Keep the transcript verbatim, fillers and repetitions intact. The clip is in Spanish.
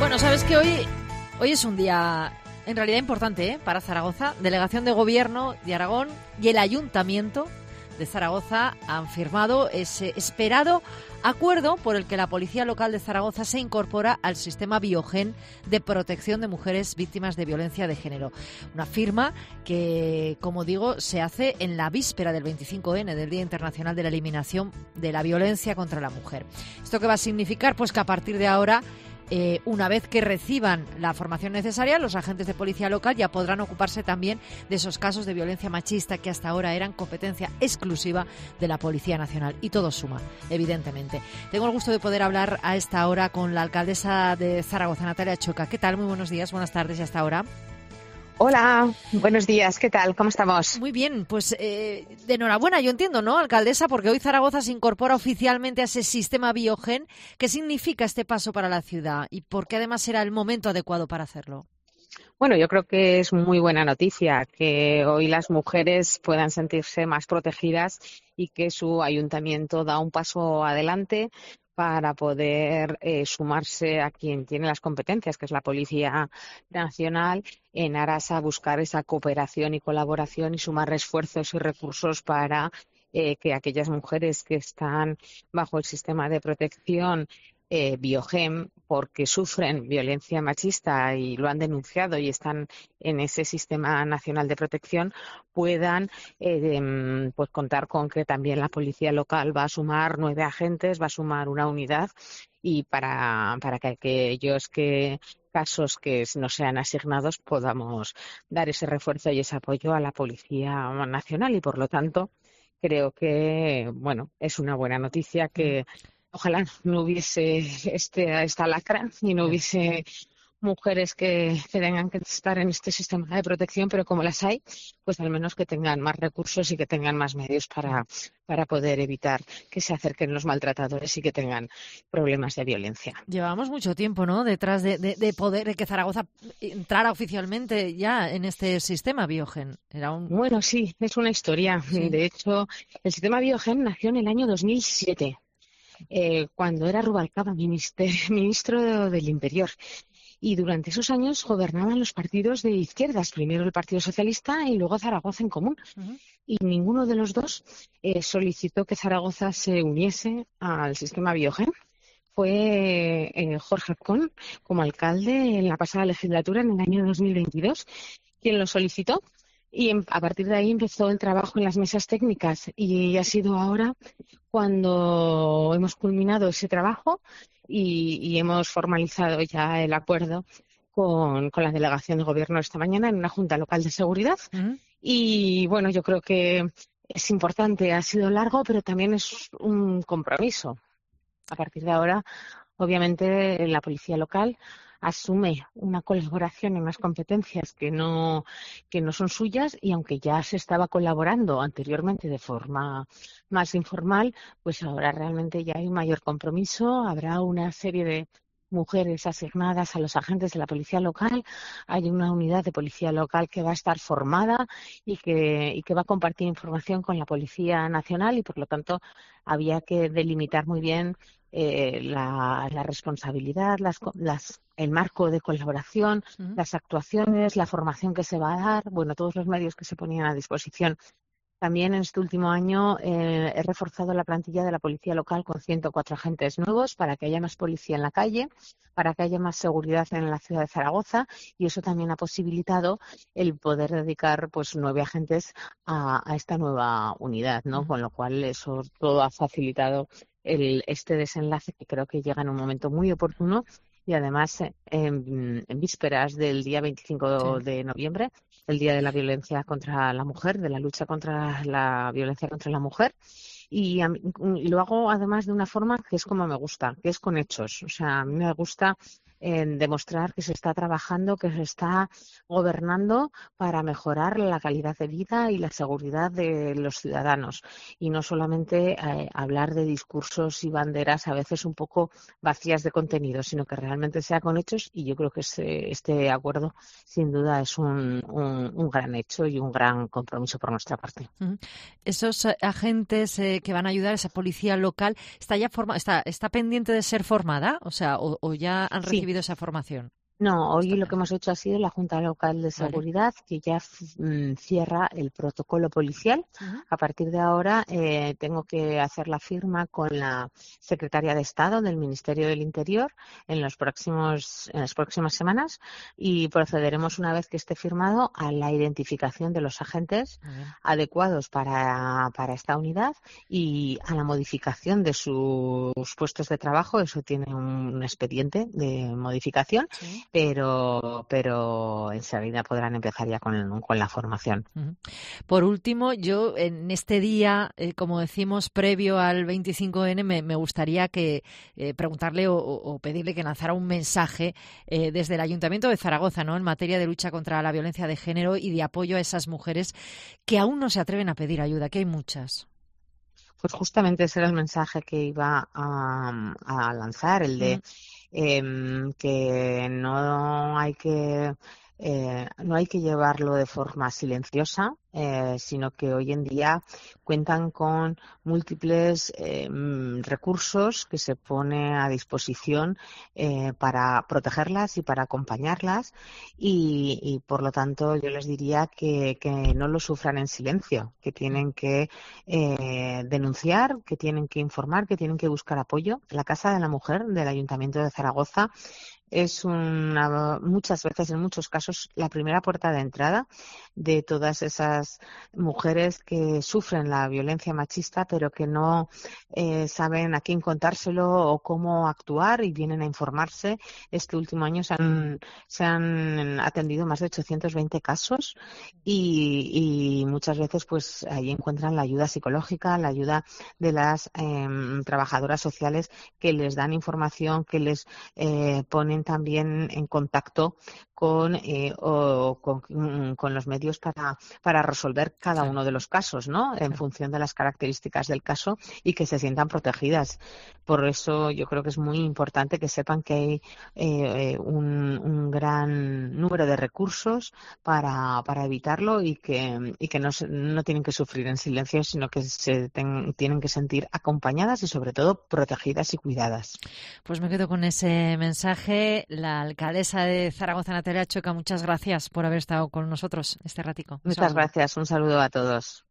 Bueno, sabes que hoy, hoy es un día en realidad importante, ¿eh? Para Zaragoza. Delegación de Gobierno de Aragón y el Ayuntamiento de Zaragoza han firmado ese esperado acuerdo por el que la Policía Local de Zaragoza se incorpora al sistema Biogen de protección de mujeres víctimas de violencia de género. Una firma que, como digo, se hace en la víspera del veinticinco ene, del Día Internacional de la Eliminación de la Violencia contra la Mujer. ¿Esto qué va a significar? Pues que a partir de ahora, Eh, una vez que reciban la formación necesaria, los agentes de policía local ya podrán ocuparse también de esos casos de violencia machista que hasta ahora eran competencia exclusiva de la Policía Nacional. Y todo suma, evidentemente. Tengo el gusto de poder hablar a esta hora con la alcaldesa de Zaragoza, Natalia Chueca. ¿Qué tal? Muy buenos días, buenas tardes y hasta ahora. Hola, buenos días, ¿qué tal? ¿Cómo estamos? Muy bien, pues eh, de enhorabuena, yo entiendo, ¿no, alcaldesa? Porque hoy Zaragoza se incorpora oficialmente a ese sistema Biogen. ¿Qué significa este paso para la ciudad y por qué además será el momento adecuado para hacerlo? Bueno, yo creo que es muy buena noticia que hoy las mujeres puedan sentirse más protegidas y que su ayuntamiento da un paso adelante para poder eh, sumarse a quien tiene las competencias, que es la Policía Nacional, en aras a buscar esa cooperación y colaboración y sumar esfuerzos y recursos para eh, que aquellas mujeres que están bajo el sistema de protección Eh, Biogen, porque sufren violencia machista y lo han denunciado y están en ese sistema nacional de protección, puedan eh, pues contar con que también la policía local va a sumar nueve agentes, va a sumar una unidad y para, para que aquellos que casos que no sean asignados podamos dar ese refuerzo y ese apoyo a la Policía Nacional y por lo tanto creo que bueno es una buena noticia que ojalá no hubiese este, esta lacra y no hubiese mujeres que, que tengan que estar en este sistema de protección, pero como las hay, pues al menos que tengan más recursos y que tengan más medios para, para poder evitar que se acerquen los maltratadores y que tengan problemas de violencia. Llevamos mucho tiempo, ¿no?, detrás de, de, de poder de que Zaragoza entrara oficialmente ya en este sistema Biogen. Era un... Bueno, sí, es una historia. Sí. De hecho, el sistema Biogen nació en el año dos mil siete. Eh, cuando era Rubalcaba minister, ministro del Interior. Y durante esos años gobernaban los partidos de izquierdas, primero el Partido Socialista y luego Zaragoza en Común. Uh-huh. Y ninguno de los dos eh, solicitó que Zaragoza se uniese al sistema Biogen. Fue eh, Jorge Azcón, como alcalde en la pasada legislatura, en el año dos mil veintidós, quien lo solicitó. Y a partir de ahí empezó el trabajo en las mesas técnicas y ha sido ahora cuando hemos culminado ese trabajo y, y hemos formalizado ya el acuerdo con, con la delegación de gobierno esta mañana en una junta local de seguridad. Uh-huh. Y bueno, yo creo que es importante, ha sido largo, pero también es un compromiso. A partir de ahora, obviamente, la policía local asume una colaboración en unas competencias que no, que no son suyas y aunque ya se estaba colaborando anteriormente de forma más informal, pues ahora realmente ya hay un mayor compromiso, habrá una serie de mujeres asignadas a los agentes de la policía local, hay una unidad de policía local que va a estar formada y que, y que va a compartir información con la Policía Nacional y por lo tanto había que delimitar muy bien Eh, la, la responsabilidad, las, las, el marco de colaboración, uh-huh. las actuaciones, la formación que se va a dar, bueno, todos los medios que se ponían a disposición. También en este último año eh, he reforzado la plantilla de la policía local con ciento cuatro agentes nuevos para que haya más policía en la calle, para que haya más seguridad en la ciudad de Zaragoza y eso también ha posibilitado el poder dedicar pues nueve agentes a, a esta nueva unidad, ¿no? Uh-huh. Con lo cual eso todo ha facilitado el, este desenlace que creo que llega en un momento muy oportuno y además en, en vísperas del día veinticinco sí. de noviembre, el Día de la Violencia contra la Mujer, de la lucha contra la violencia contra la mujer. Y, a mí, y lo hago además de una forma que es como me gusta, que es con hechos. O sea, a mí me gusta en demostrar que se está trabajando, que se está gobernando para mejorar la calidad de vida y la seguridad de los ciudadanos y no solamente eh, hablar de discursos y banderas a veces un poco vacías de contenido, sino que realmente sea con hechos y yo creo que este, este acuerdo sin duda es un, un, un gran hecho y un gran compromiso por nuestra parte. Esos agentes eh, que van a ayudar a esa policía local, ¿está ya forma, está, está pendiente de ser formada? O sea, o, o ya han recibido sí. habido esa formación. No, hoy lo que hemos hecho ha sido la Junta Local de Seguridad, vale, que ya mm, cierra el protocolo policial. Uh-huh. A partir de ahora eh, tengo que hacer la firma con la Secretaria de Estado del Ministerio del Interior en los próximos en las próximas semanas y procederemos, una vez que esté firmado, a la identificación de los agentes uh-huh. adecuados para, para esta unidad y a la modificación de sus puestos de trabajo. Eso tiene un expediente de modificación. Sí. Pero, pero enseguida podrán empezar ya con, con la formación. Por último, yo en este día, eh, como decimos, previo al veinticinco ene, me, me gustaría que eh, preguntarle o, o pedirle que lanzara un mensaje eh, desde el Ayuntamiento de Zaragoza, ¿no?, en materia de lucha contra la violencia de género y de apoyo a esas mujeres que aún no se atreven a pedir ayuda, que hay muchas. Pues justamente ese era el mensaje que iba a, a lanzar, el de... Mm. Eh, que no hay que eh, no hay que llevarlo de forma silenciosa, eh, sino que hoy en día cuentan con múltiples eh, recursos que se pone a disposición eh, para protegerlas y para acompañarlas y, y por lo tanto yo les diría que, que no lo sufran en silencio, que tienen que eh, denunciar, que tienen que informar, que tienen que buscar apoyo. La Casa de la Mujer del Ayuntamiento de Zaragoza es una, muchas veces, en muchos casos, la primera puerta de entrada de todas esas mujeres que sufren la violencia machista, pero que no eh, saben a quién contárselo o cómo actuar y vienen a informarse. Este último año se han, se han atendido más de ochocientos veinte casos y, y muchas veces pues ahí encuentran la ayuda psicológica, la ayuda de las eh, trabajadoras sociales que les dan información, que les eh, ponen también en contacto con, eh, o, con, con los medios para, para resolver cada uno de los casos, ¿no?, en función de las características del caso y que se sientan protegidas. Por eso yo creo que es muy importante que sepan que hay eh, un, un gran número de recursos para, para evitarlo y que, y que no, no tienen que sufrir en silencio, sino que se ten, tienen que sentir acompañadas y sobre todo protegidas y cuidadas. Pues me quedo con ese mensaje. La alcaldesa de Zaragoza, Natalia Chueca, muchas gracias por haber estado con nosotros este ratico. Muchas gracias. Un saludo a todos.